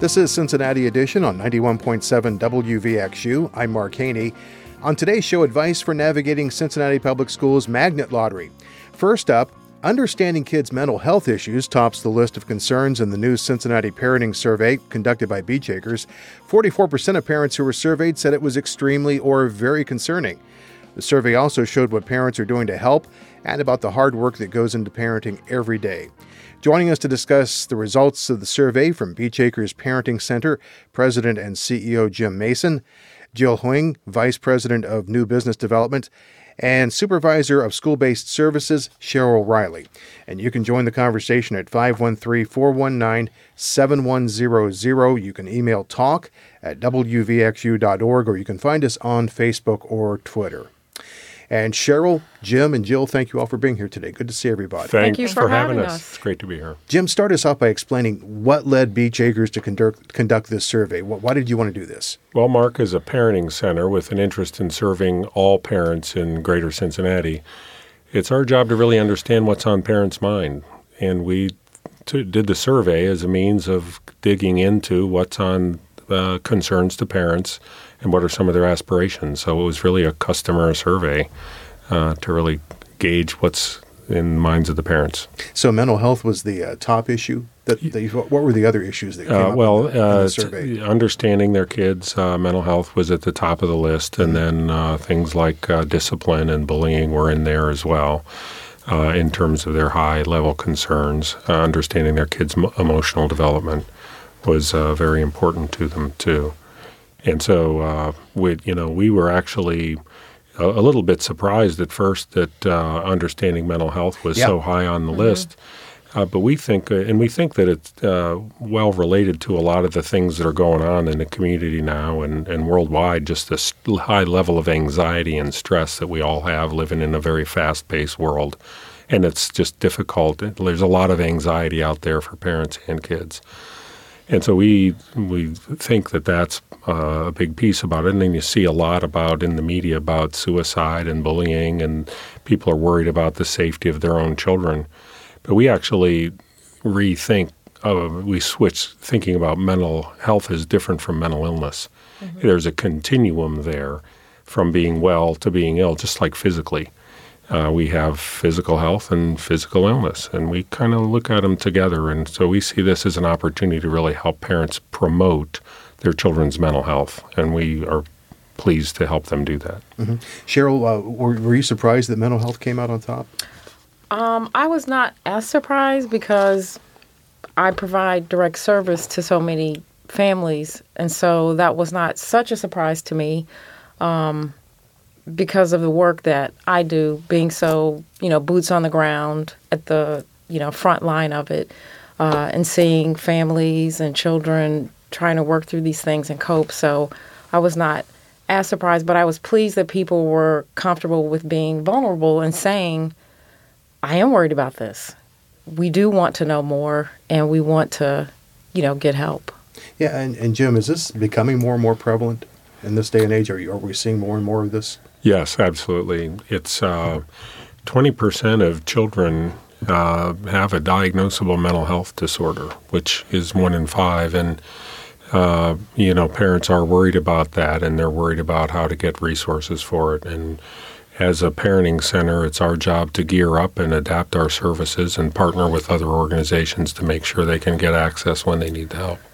This is Cincinnati Edition on 91.7 WVXU. I'm Mark Haney. On today's show, advice for navigating Cincinnati Public Schools Magnet Lottery. First up, understanding kids' mental health issues tops the list of concerns in the new Cincinnati Parenting Survey conducted by Beachacres. 44% of parents who were surveyed said it was extremely or very concerning. The survey also showed what parents are doing to help and about the hard work that goes into parenting every day. Joining us to discuss the results of the survey from Beachacres Parenting Center, President and CEO Jim Mason, Jill Huang, Vice President of New Business Development, and Supervisor of School-Based Services, Cheryl Riley. And you can join the conversation at 513-419-7100. You can email talk@wvxu.org, or you can find us on Facebook or Twitter. And Cheryl, Jim, and Jill, thank you all for being here today. Good to see everybody. Thank you for having us. It's great to be here. Jim, start us off by explaining what led Beachacres to conduct this survey. Why did you want to do this? Well, Mark is a parenting center with an interest in serving all parents in greater Cincinnati. It's our job to really understand what's on parents' mind. And we did the survey as a means of digging into what's on concerns to parents and what are some of their aspirations. So it was really a customer survey to really gauge what's in the minds of the parents. So mental health was the top issue? What were the other issues that came up in the survey? Understanding their kids' mental health was at the top of the list, and then things like discipline and bullying were in there as well. In terms of their high-level concerns, understanding their kids' emotional development was very important to them too. And so we were actually a little bit surprised at first that understanding mental health was so high on the list. But we think that it's well related to a lot of the things that are going on in the community now and worldwide, just this high level of anxiety and stress that we all have living in a very fast-paced world. And it's just difficult. There's a lot of anxiety out there for parents and kids. And so we think that that's a big piece about it. And then you see a lot about in the media about suicide and bullying, and people are worried about the safety of their own children. But we actually rethink, we switch thinking about mental health as different from mental illness. Mm-hmm. There's a continuum there from being well to being ill, just like physically. We have physical health and physical illness, and we kind of look at them together. And so we see this as an opportunity to really help parents promote their children's mental health, and we are pleased to help them do that. Mm-hmm. Cheryl, were you surprised that mental health came out on top? I was not as surprised because I provide direct service to so many families, and so that was not such a surprise to me. Because of the work that I do, being so, boots on the ground at the, front line of it, and seeing families and children trying to work through these things and cope. So I was not as surprised, but I was pleased that people were comfortable with being vulnerable and saying, I am worried about this. We do want to know more, and we want to, get help. Yeah, and Jim, is this becoming more and more prevalent in this day and age? Are we seeing more and more of this? Yes, absolutely. It's 20% of children have a diagnosable mental health disorder, which is 1 in 5. And, parents are worried about that, and they're worried about how to get resources for it. And as a parenting center, it's our job to gear up and adapt our services and partner with other organizations to make sure they can get access when they need the help.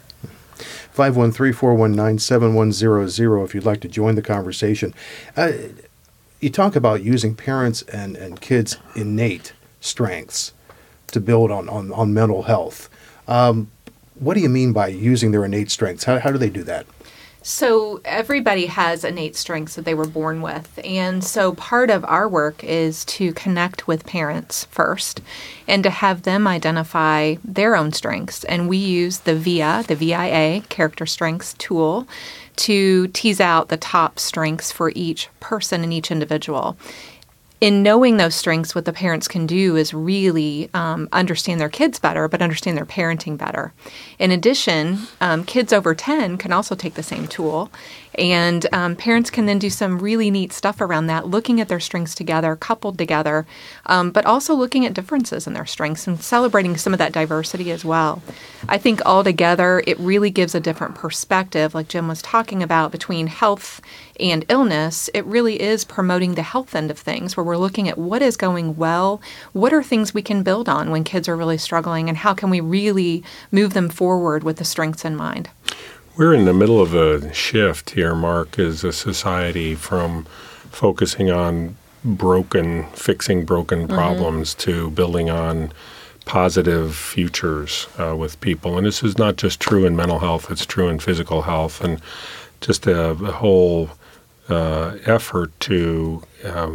513-419-7100 if you'd like to join the conversation. You talk about using parents and kids' innate strengths to build on mental health. What do you mean by using their innate strengths? How do they do that? So everybody has innate strengths that they were born with. And so part of our work is to connect with parents first and to have them identify their own strengths. And we use the VIA, Character Strengths tool, to tease out the top strengths for each person and each individual. In knowing those strengths, what the parents can do is really understand their kids better, but understand their parenting better. In addition, kids over 10 can also take the same tool And parents can then do some really neat stuff around that, looking at their strengths together, coupled together, but also looking at differences in their strengths and celebrating some of that diversity as well. I think altogether it really gives a different perspective, like Jim was talking about, between health and illness. It really is promoting the health end of things, where we're looking at what is going well, what are things we can build on when kids are really struggling, and how can we really move them forward with the strengths in mind. We're in the middle of a shift here, Mark, as a society, from focusing on fixing broken problems to building on positive futures with people. And this is not just true in mental health, it's true in physical health, and just a whole effort to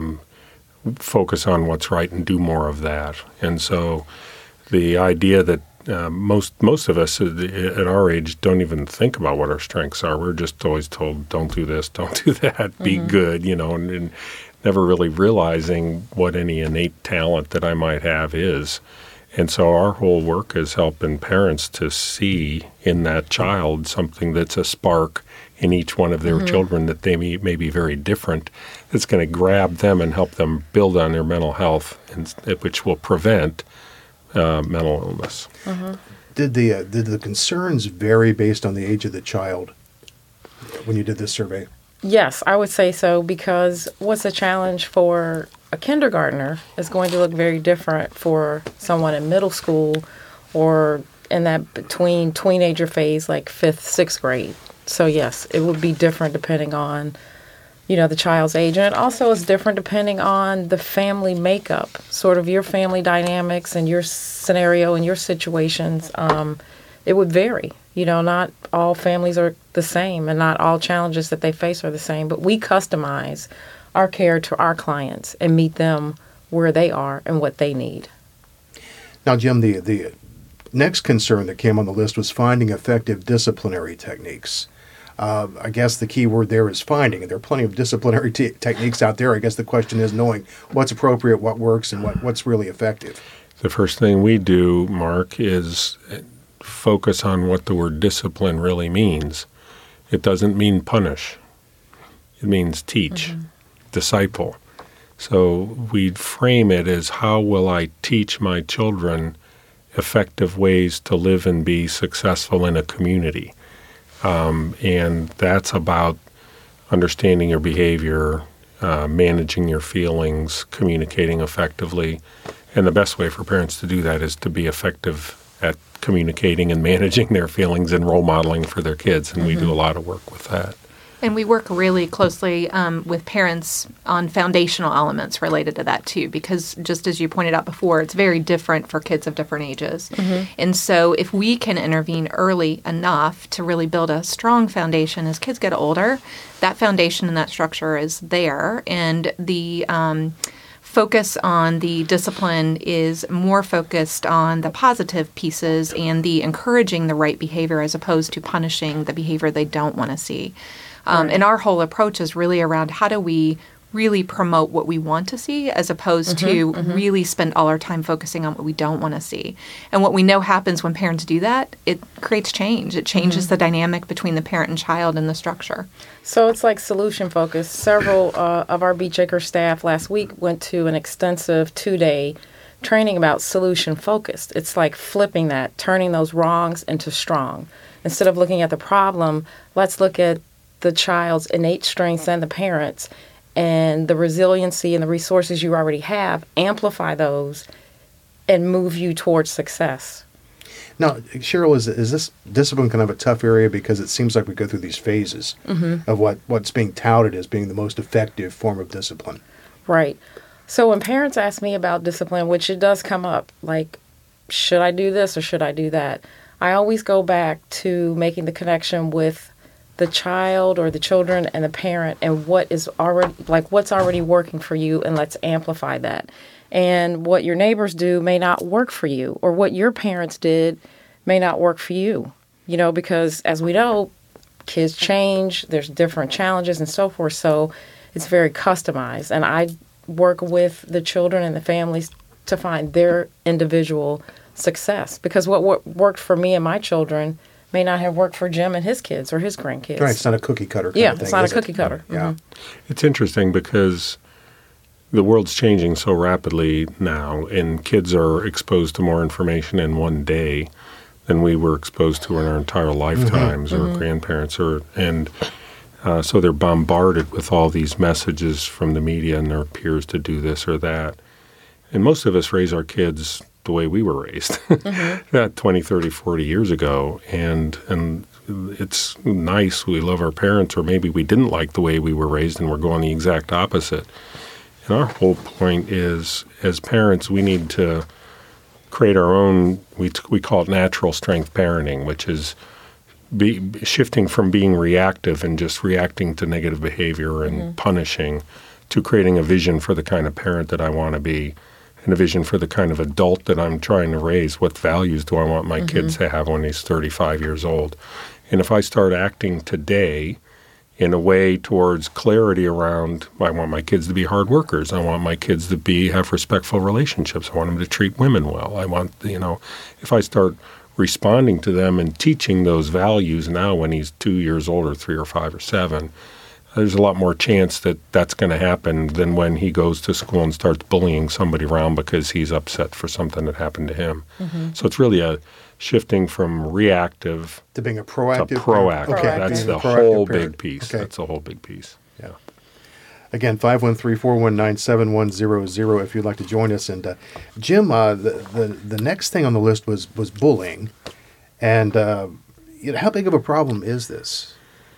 focus on what's right and do more of that. And so the idea that most of us at our age don't even think about what our strengths are. We're just always told, don't do this, don't do that, be good, and never really realizing what any innate talent that I might have is. And so our whole work is helping parents to see in that child something that's a spark in each one of their children that they may be very different, that's going to grab them and help them build on their mental health, which will prevent mental illness. Did the concerns vary based on the age of the child when you did this survey? Yes, I would say so, because what's a challenge for a kindergartner is going to look very different for someone in middle school or in that between teenager phase, like 5th, 6th grade. So yes, it would be different depending on the child's age. And it also is different depending on the family makeup, sort of your family dynamics and your scenario and your situations. It would vary. Not all families are the same, and not all challenges that they face are the same. But we customize our care to our clients and meet them where they are and what they need. Now, Jim, the next concern that came on the list was finding effective disciplinary techniques. I guess the key word there is finding, and there are plenty of disciplinary techniques out there. I guess the question is knowing what's appropriate, what works, and what's really effective. The first thing we do, Mark, is focus on what the word discipline really means. It doesn't mean punish. It means teach, disciple. So we frame it as, how will I teach my children effective ways to live and be successful in a community? And that's about understanding your behavior, managing your feelings, communicating effectively. And the best way for parents to do that is to be effective at communicating and managing their feelings and role modeling for their kids. And we do a lot of work with that. And we work really closely with parents on foundational elements related to that, too, because just as you pointed out before, it's very different for kids of different ages. And so if we can intervene early enough to really build a strong foundation as kids get older, that foundation and that structure is there. And the focus on the discipline is more focused on the positive pieces and the encouraging the right behavior as opposed to punishing the behavior they don't want to see. And our whole approach is really around how do we really promote what we want to see as opposed to really spend all our time focusing on what we don't want to see. And what we know happens when parents do that, it creates change. It changes the dynamic between the parent and child and the structure. So it's like solution focused. Several of our Beach Acre staff last week went to an extensive 2-day training about solution focused. It's like flipping that, turning those wrongs into strong. Instead of looking at the problem, let's look at the child's innate strengths and the parents and the resiliency and the resources you already have, amplify those and move you towards success. Now, Cheryl, is this discipline kind of a tough area because it seems like we go through these phases of what's being touted as being the most effective form of discipline? Right. So when parents ask me about discipline, which it does come up, like, should I do this or should I do that? I always go back to making the connection with the child or the children and the parent and what's already working for you, and let's amplify that. And what your neighbors do may not work for you, or what your parents did may not work for you, because as we know, kids change, there's different challenges and so forth, so it's very customized. And I work with the children and the families to find their individual success, because what worked for me and my children may not have worked for Jim and his kids or his grandkids. Right, it's not a cookie cutter kind of thing. It's not is a cookie it? cutter. Yeah. It's interesting because the world's changing so rapidly now, and kids are exposed to more information in one day than we were exposed to in our entire lifetimes, or grandparents, so they're bombarded with all these messages from the media and their peers to do this or that. And most of us raise our kids the way we were raised, 20, 30, 40 years ago. And it's nice. We love our parents, or maybe we didn't like the way we were raised and we're going the exact opposite. And our whole point is, as parents, we need to create our own, we call it natural strength parenting, which is shifting from being reactive and just reacting to negative behavior and punishing, to creating a vision for the kind of parent that I want to be, and a vision for the kind of adult that I'm trying to raise. What values do I want my kids to have when he's 35 years old? And if I start acting today in a way towards clarity around, I want my kids to be hard workers. I want my kids to have respectful relationships. I want them to treat women well. I want, if I start responding to them and teaching those values now when he's 2 years old or 3 or 5 or 7, there's a lot more chance that that's going to happen than when he goes to school and starts bullying somebody around because he's upset for something that happened to him. So it's really a shifting from reactive To being a proactive. to proactive. Okay. That's Being a the proactive whole parent. big piece. Okay. That's the whole big piece. Yeah. Again, 513-419-7100 if you'd like to join us. And Jim, the next thing on the list was bullying. And how big of a problem is this?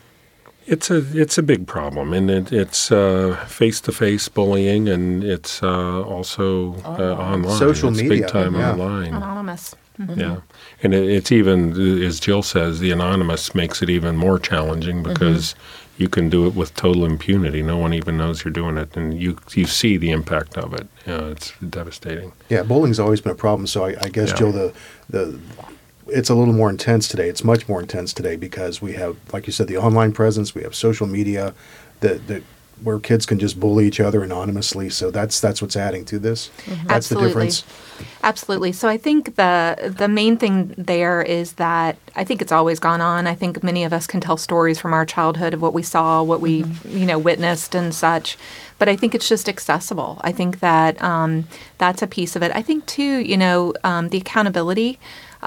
It's a big problem, and it's face-to-face bullying, and it's also online. Social it's media, big time yeah. online. Anonymous. Yeah, and it's even, as Jill says, the anonymous makes it even more challenging because you can do it with total impunity. No one even knows you're doing it, and you see the impact of it. It's devastating. Yeah, bullying's always been a problem. So I guess, Yeah. Jill, it's a little more intense today. It's much more intense today because we have, like you said, the online presence. We have social media that where kids can just bully each other anonymously. So that's what's adding to this. That's Absolutely. the difference. Absolutely. So I think the main thing there is that I think it's always gone on. I think many of us can tell stories from our childhood of what we saw, what we witnessed and such. But I think it's just accessible. I think that that's a piece of it. I think too, the accountability.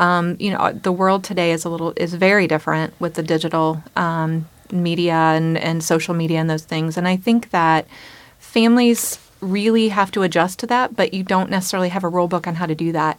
The world today is very different with the digital media and social media and those things. And I think that families really have to adjust to that, but you don't necessarily have a rule book on how to do that.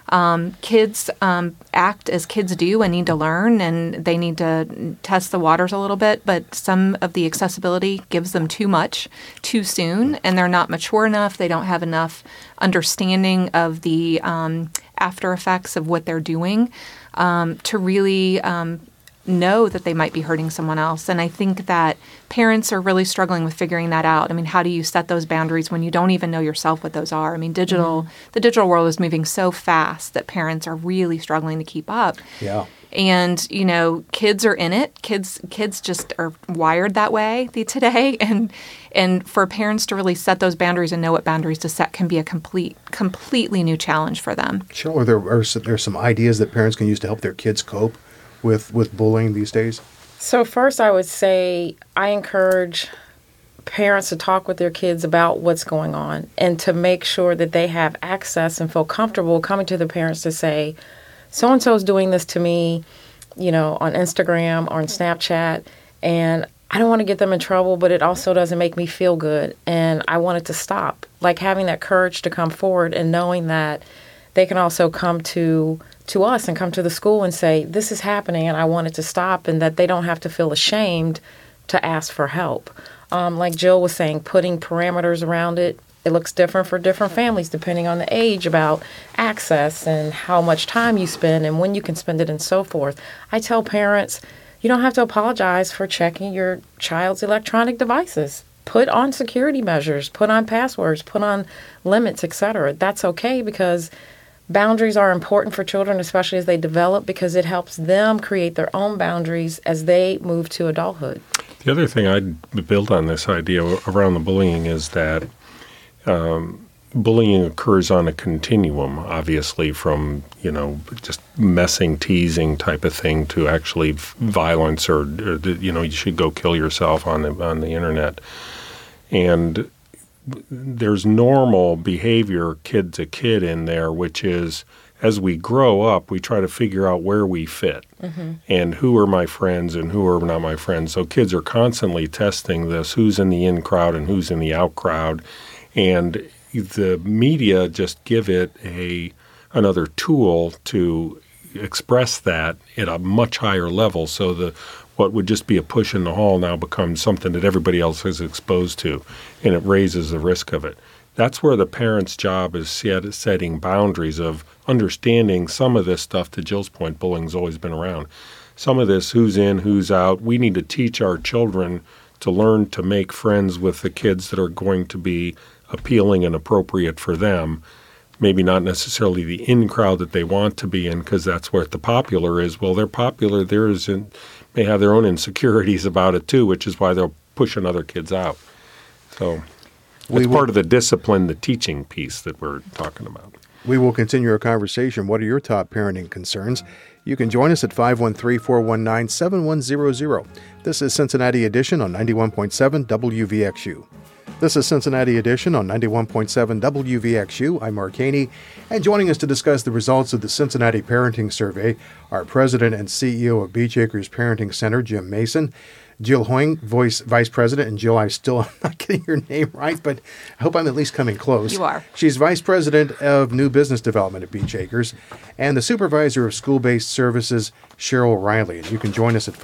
Kids act as kids do and need to learn, and they need to test the waters a little bit, but some of the accessibility gives them too much too soon, and they're not mature enough. They don't have enough understanding of the after effects of what they're doing to really know that they might be hurting someone else. And I think that parents are really struggling with figuring that out. I mean, how do you set those boundaries when you don't even know yourself what those are? I mean, the digital world is moving so fast that parents are really struggling to keep up. Yeah. And, kids are in it. Kids just are wired that way today. And for parents to really set those boundaries and know what boundaries to set can be a completely new challenge for them. Sure. There are some ideas that parents can use to help their kids cope with bullying these days. So first, I would say I encourage parents to talk with their kids about what's going on and to make sure that they have access and feel comfortable coming to the parents to say, so-and-so is doing this to me, on Instagram or on Snapchat, and I don't want to get them in trouble, but it also doesn't make me feel good, and I want it to stop. Like having that courage to come forward and knowing that they can also come to us and come to the school and say, this is happening and I want it to stop, and that they don't have to feel ashamed to ask for help. Like Jill was saying, putting parameters around it. It looks different for different families depending on the age about access and how much time you spend and when you can spend it and so forth. I tell parents, you don't have to apologize for checking your child's electronic devices. Put on security measures, put on passwords, put on limits, etc. That's okay, because boundaries are important for children, especially as they develop, because it helps them create their own boundaries as they move to adulthood. The other thing I'd build on this idea around the bullying is that bullying occurs on a continuum, obviously, from, just messing, teasing type of thing to actually violence or you should go kill yourself on the internet. And there's normal behavior kid to kid in there, which is as we grow up, we try to figure out where we fit and who are my friends and who are not my friends. So kids are constantly testing this, who's in the in crowd and who's in the out crowd. And the media just give it another tool to express that at a much higher level. So what would just be a push in the hall now becomes something that everybody else is exposed to, and it raises the risk of it. That's where the parent's job is setting boundaries of understanding some of this stuff. To Jill's point, bullying's always been around. Some of this, who's in, who's out, we need to teach our children to learn to make friends with the kids that are going to be appealing and appropriate for them. Maybe not necessarily the in crowd that they want to be in, because that's where the popular is. Well, they're popular. May have their own insecurities about it too, which is why they're pushing other kids out. So it's part of the discipline, the teaching piece that we're talking about. We will continue our conversation. What are your top parenting concerns? You can join us at 513-419-7100. This is Cincinnati Edition on 91.7 WVXU. This is Cincinnati Edition on 91.7 WVXU. I'm Mark Haney, and joining us to discuss the results of the Cincinnati Parenting Survey, our president and CEO of Beach Acres Parenting Center, Jim Mason, Jill Hoying, Vice President, and Jill, I'm not getting your name right, but I hope I'm at least coming close. You are. She's Vice President of New Business Development at Beach Acres, and the Supervisor of School-Based Services, Cheryl Riley. And you can join us at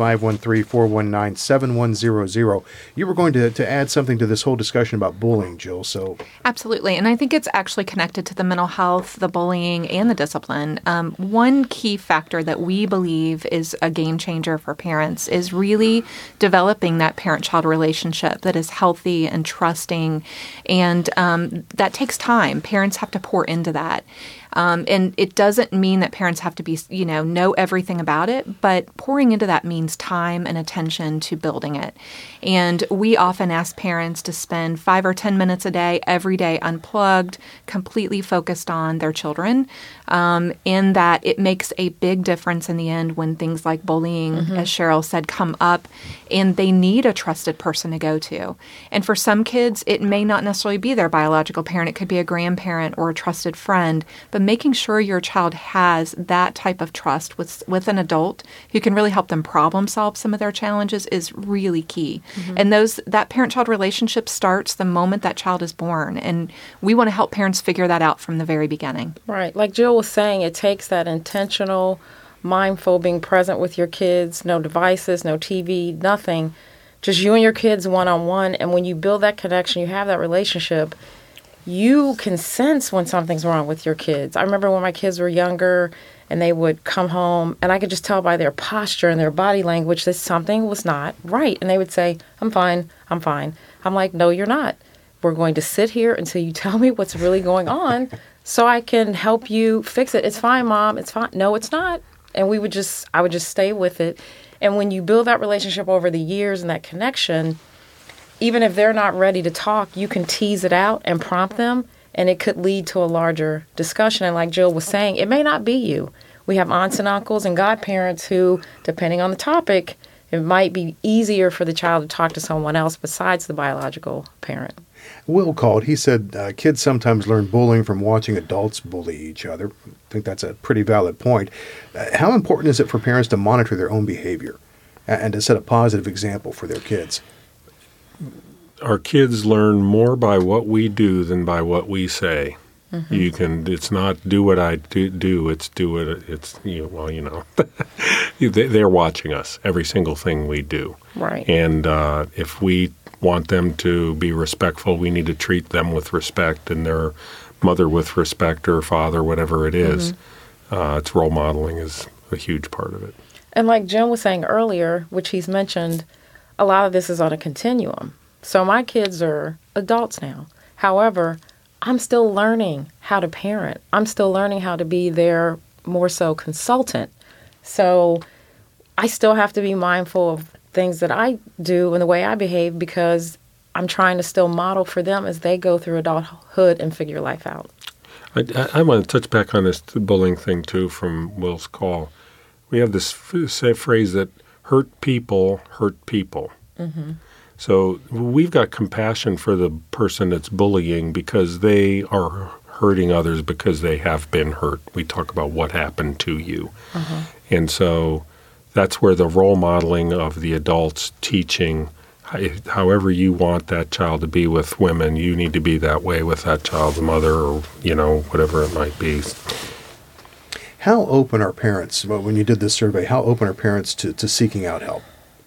513-419-7100. You were going to add something to this whole discussion about bullying, Jill. So absolutely, and I think it's actually connected to the mental health, the bullying, and the discipline. One key factor that we believe is a game changer for parents is really developing that parent-child relationship that is healthy and trusting, and that takes time. Parents have to pour into that. And it doesn't mean that parents have to be, know everything about it, but pouring into that means time and attention to building it. And we often ask parents to spend 5 or 10 minutes a day, every day, unplugged, completely focused on their children, in that it makes a big difference in the end when things like bullying, as Cheryl said, come up, and they need a trusted person to go to. And for some kids, it may not necessarily be their biological parent. It could be a grandparent or a trusted friend, but making sure your child has that type of trust with an adult who can really help them problem solve some of their challenges is really key. And that parent-child relationship starts the moment that child is born. And we want to help parents figure that out from the very beginning. Right. Like Jill was saying, it takes that intentional, mindful being present with your kids, no devices, no TV, nothing. Just you and your kids one-on-one. And when you build that connection, you have that relationship, you can sense when something's wrong with your kids. I remember when my kids were younger and they would come home and I could just tell by their posture and their body language that something was not right. And they would say, I'm fine, I'm fine. I'm like, no, you're not. We're going to sit here until you tell me what's really going on so I can help you fix it. It's fine, Mom. It's fine. No, it's not. And I would just stay with it. And when you build that relationship over the years and that connection, even if they're not ready to talk, you can tease it out and prompt them, and it could lead to a larger discussion. And like Jill was saying, it may not be you. We have aunts and uncles and godparents who, depending on the topic, it might be easier for the child to talk to someone else besides the biological parent. Will called. He said kids sometimes learn bullying from watching adults bully each other. I think that's a pretty valid point. How important is it for parents to monitor their own behavior and to set a positive example for their kids? Our kids learn more by what we do than by what we say. It's not do what I do, it's do what they're watching us, every single thing we do. Right. And if we want them to be respectful, we need to treat them with respect, and their mother with respect, or father, whatever it is. It's role modeling is a huge part of it. And like Jim was saying earlier, which he's mentioned, a lot of this is on a continuum. So my kids are adults now. However, I'm still learning how to parent. I'm still learning how to be their more so consultant. So I still have to be mindful of things that I do and the way I behave, because I'm trying to still model for them as they go through adulthood and figure life out. I want to touch back on this bullying thing, too, from Will's call. We have this phrase that hurt people hurt people. Mm-hmm. So we've got compassion for the person that's bullying because they are hurting others because they have been hurt. We talk about what happened to you. Uh-huh. And so that's where the role modeling of the adults teaching, however you want that child to be with women, you need to be that way with that child's mother or, whatever it might be. How open are parents, when you did this survey, how open are parents to seeking out help?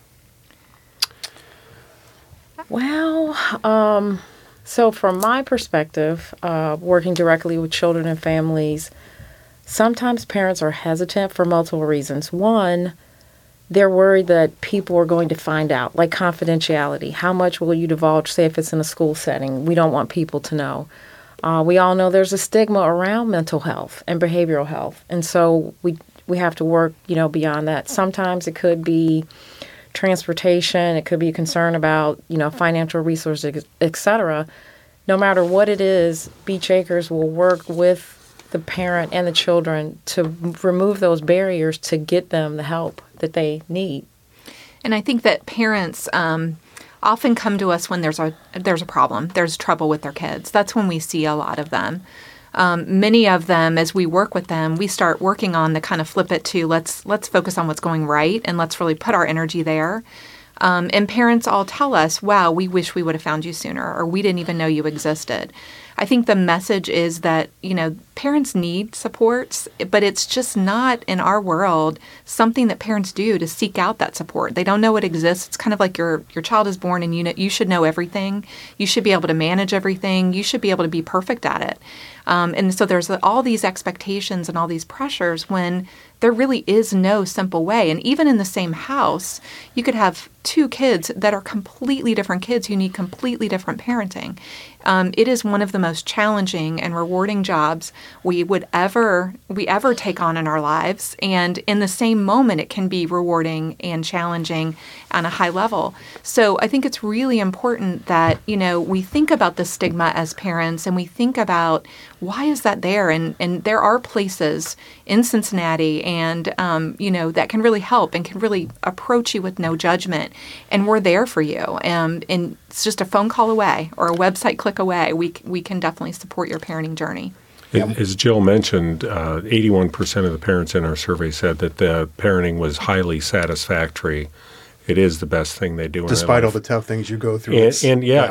Well, so from my perspective, working directly with children and families, sometimes parents are hesitant for multiple reasons. One, they're worried that people are going to find out, like confidentiality. How much will you divulge, say if it's in a school setting? We don't want people to know. We all know there's a stigma around mental health and behavioral health. And so we have to work, beyond that. Sometimes it could be transportation, it could be a concern about, financial resources, et cetera. No matter what it is, Beech Acres will work with the parent and the children to remove those barriers to get them the help that they need. And I think that parents often come to us when there's a problem, there's trouble with their kids. That's when we see a lot of them. Many of them, as we work with them, we start working on the kind of flip it to let's focus on what's going right and let's really put our energy there. And parents all tell us, wow, we wish we would have found you sooner, or we didn't even know you existed. I think the message is that, parents need supports, but it's just not in our world something that parents do to seek out that support. They don't know it exists. It's kind of like your child is born and you should know everything. You should be able to manage everything. You should be able to be perfect at it. And so there's all these expectations and all these pressures when there really is no simple way. And even in the same house, you could have two kids that are completely different kids who need completely different parenting. It is one of the most challenging and rewarding jobs we ever take on in our lives. And in the same moment, it can be rewarding and challenging on a high level. So I think it's really important that, we think about the stigma as parents and we think about why is that there? And there are places in Cincinnati and, that can really help and can really approach you with no judgment. And we're there for you. And it's just a phone call away or a website click away. We can definitely support your parenting journey. As Jill mentioned, 81% of the parents in our survey said that the parenting was highly satisfactory. It is the best thing they do in their life. Despite all the tough things you go through. And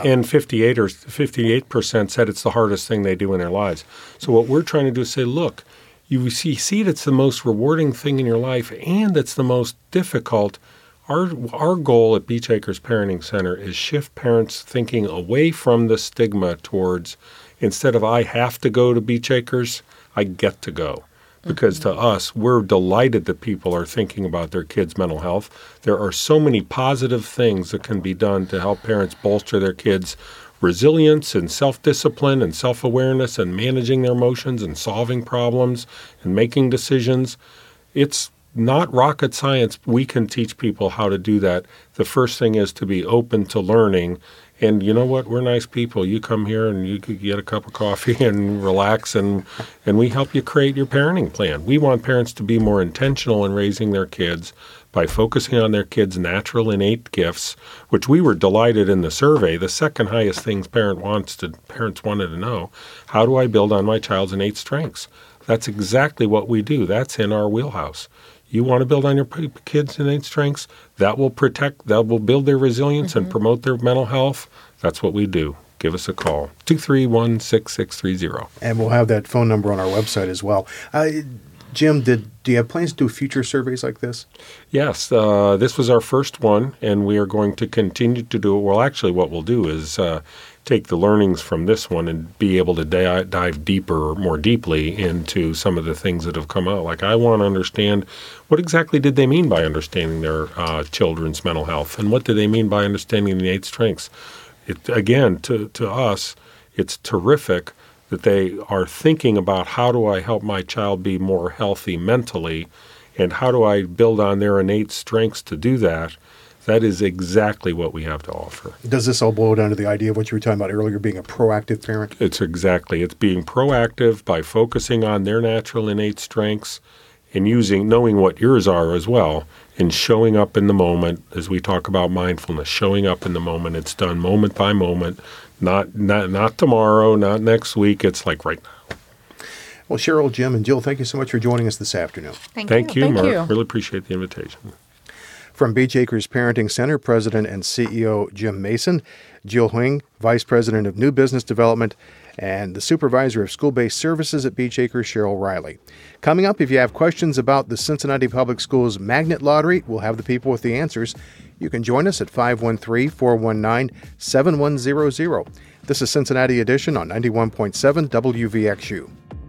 58% said it's the hardest thing they do in their lives. So what we're trying to do is say, look, you see that's the most rewarding thing in your life and that's the most difficult. Our goal at Beech Acres Parenting Center is shift parents' thinking away from the stigma towards, instead of I have to go to Beech Acres, I get to go. Because to us, we're delighted that people are thinking about their kids' mental health. There are so many positive things that can be done to help parents bolster their kids' resilience and self-discipline and self-awareness and managing their emotions and solving problems and making decisions. It's not rocket science. We can teach people how to do that. The first thing is to be open to learning. And you know what? We're nice people. You come here and you could get a cup of coffee and relax, and we help you create your parenting plan. We want parents to be more intentional in raising their kids by focusing on their kids' natural innate gifts, which we were delighted in the survey. The second highest things parents wanted to know, how do I build on my child's innate strengths? That's exactly what we do. That's in our wheelhouse. You want to build on your kids' innate strengths? That will build their resilience and promote their mental health. That's what we do. Give us a call, 231-6630. And we'll have that phone number on our website as well. Jim, do you have plans to do future surveys like this? Yes. This was our first one, and we are going to continue to do it. Well, actually, what we'll do is take the learnings from this one and be able to dive more deeply into some of the things that have come out. Like, I want to understand what exactly did they mean by understanding their children's mental health, and what do they mean by understanding the innate strengths? Again, to us, it's terrific that they are thinking about how do I help my child be more healthy mentally, and how do I build on their innate strengths to do that. That is exactly what we have to offer. Does this all boil down to the idea of what you were talking about earlier, being a proactive parent? It's being proactive by focusing on their natural innate strengths and knowing what yours are as well, and showing up in the moment. As we talk about mindfulness, showing up in the moment. It's done moment by moment, not tomorrow, not next week. It's like right now. Well, Cheryl, Jim, and Jill, thank you so much for joining us this afternoon. Thank you, Thank Mark. you. Really appreciate the invitation. From Beach Acres Parenting Center, President and CEO Jim Mason, Jill Huang, Vice President of New Business Development, and the Supervisor of School-Based Services at Beach Acres, Cheryl Riley. Coming up, if you have questions about the Cincinnati Public Schools Magnet Lottery, we'll have the people with the answers. You can join us at 513-419-7100. This is Cincinnati Edition on 91.7 WVXU.